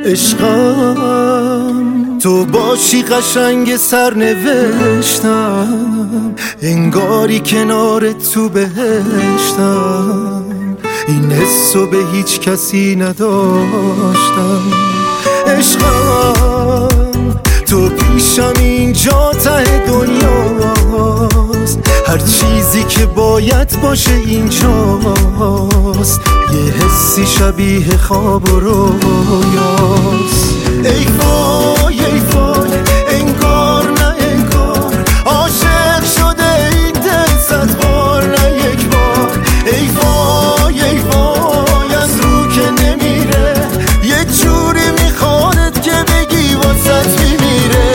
عشقم تو باشی قشنگ سرنوشتم، انگاری کنار تو بهشتم. این حسو به هیچ کسی نداشتم. عشقم تو پیشم اینجا ته دنیاست، هر چیزی که باید باشه اینجاست. یه حسی شبیه خواب و رویاست. ای وای ای وای انگار نه انگار عاشق شده این دل 100 بار نه یک بار. ای وای ای وای از رو که نمیره، یه جوری میخواد که بگی واسط میمیره.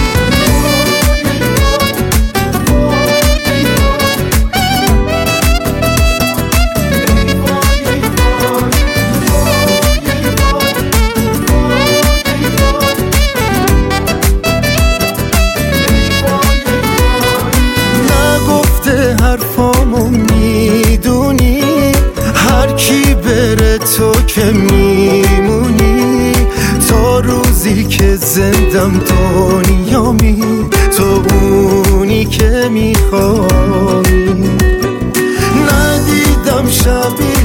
حرفامو میدونی، هر کی بره تو که میمونی. تا روزی که زندم دنیامی، تو اونی که میخوای. ندیدم شبیه